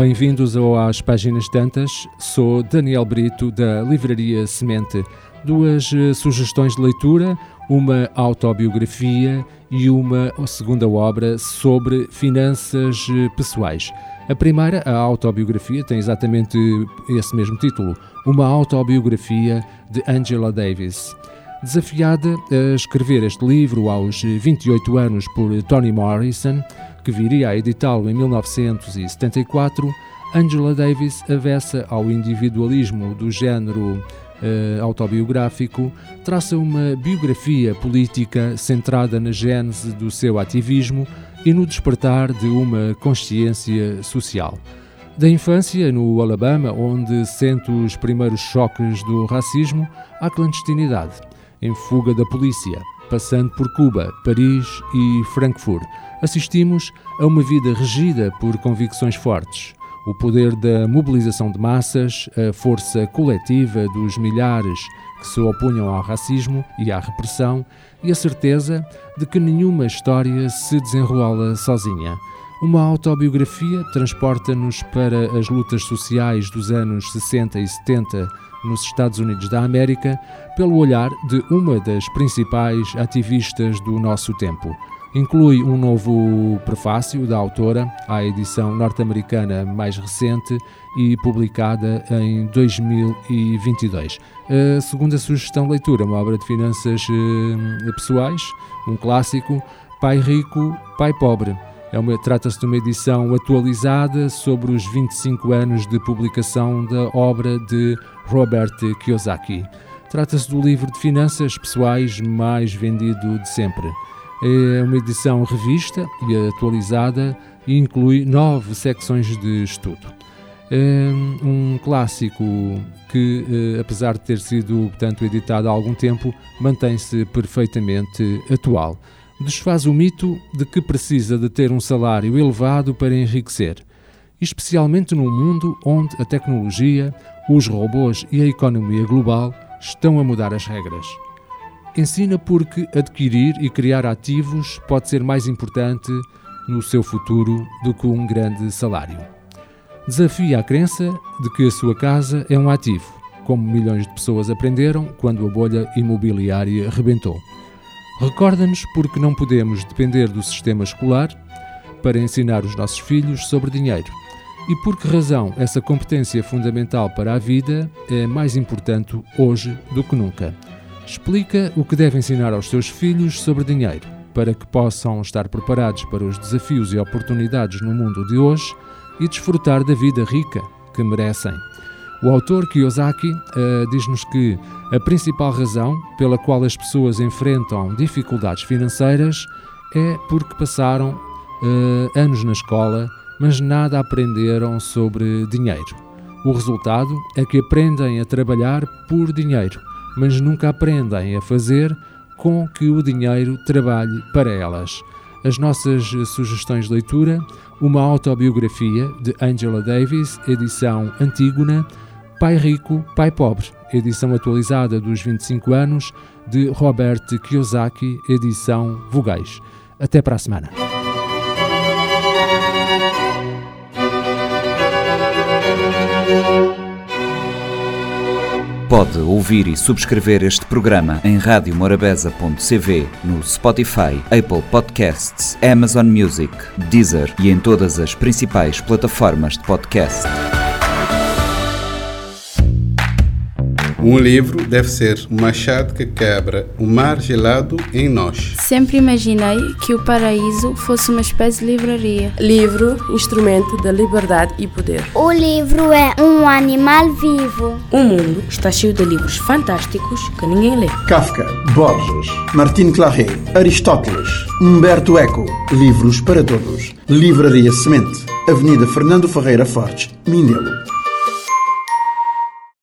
Bem-vindos às Páginas Tantas. Sou Daniel Brito, da Livraria Semente. Duas sugestões de leitura, uma autobiografia e uma segunda obra sobre finanças pessoais. A primeira, a autobiografia, tem exatamente esse mesmo título, uma autobiografia de Angela Davis. Desafiada a escrever este livro aos 28 anos por Toni Morrison, que viria a editá-lo em 1974, Angela Davis avessa ao individualismo do género autobiográfico, traça uma biografia política centrada na gênese do seu ativismo e no despertar de uma consciência social. Da infância no Alabama, onde sente os primeiros choques do racismo, à clandestinidade, em fuga da polícia, passando por Cuba, Paris e Frankfurt, assistimos a uma vida regida por convicções fortes. O poder da mobilização de massas, a força coletiva dos milhares que se opunham ao racismo e à repressão e a certeza de que nenhuma história se desenrola sozinha. Uma autobiografia transporta-nos para as lutas sociais dos anos 60 e 70 nos Estados Unidos da América pelo olhar de uma das principais ativistas do nosso tempo. Inclui um novo prefácio da autora, à edição norte-americana mais recente e publicada em 2022. A segunda sugestão de leitura, uma obra de finanças pessoais, um clássico, Pai Rico, Pai Pobre. Trata-se de uma edição atualizada sobre os 25 anos de publicação da obra de Robert Kiyosaki. Trata-se do livro de finanças pessoais mais vendido de sempre. É uma edição revista e atualizada e inclui 9 secções de estudo. É um clássico que, apesar de ter sido, portanto, editado há algum tempo, mantém-se perfeitamente atual. Desfaz o mito de que precisa de ter um salário elevado para enriquecer, especialmente num mundo onde a tecnologia, os robôs e a economia global estão a mudar as regras. Ensina porque adquirir e criar ativos pode ser mais importante no seu futuro do que um grande salário. Desafia a crença de que a sua casa é um ativo, como milhões de pessoas aprenderam quando a bolha imobiliária rebentou. Recorda-nos porque não podemos depender do sistema escolar para ensinar os nossos filhos sobre dinheiro e por que razão essa competência fundamental para a vida é mais importante hoje do que nunca. Explica o que deve ensinar aos seus filhos sobre dinheiro, para que possam estar preparados para os desafios e oportunidades no mundo de hoje e desfrutar da vida rica que merecem. O autor Kiyosaki diz-nos que a principal razão pela qual as pessoas enfrentam dificuldades financeiras é porque passaram anos na escola, mas nada aprenderam sobre dinheiro. O resultado é que aprendem a trabalhar por dinheiro, mas nunca aprendem a fazer com que o dinheiro trabalhe para elas. As nossas sugestões de leitura, uma autobiografia de Angela Davis, edição Antígona, Pai Rico, Pai Pobre, edição atualizada dos 25 anos, de Robert Kiyosaki, edição Vogais. Até para a semana. Pode ouvir e subscrever este programa em radiomorabeza.cv, no Spotify, Apple Podcasts, Amazon Music, Deezer e em todas as principais plataformas de podcast. Um livro deve ser um machado que quebra o mar gelado em nós. Sempre imaginei que o paraíso fosse uma espécie de livraria. Livro, instrumento da liberdade e poder. O livro é um animal vivo. O mundo está cheio de livros fantásticos que ninguém lê. Kafka, Borges, Martin Claret, Aristóteles, Humberto Eco. Livros para todos. Livraria Semente. Avenida Fernando Ferreira Fortes, Mindelo.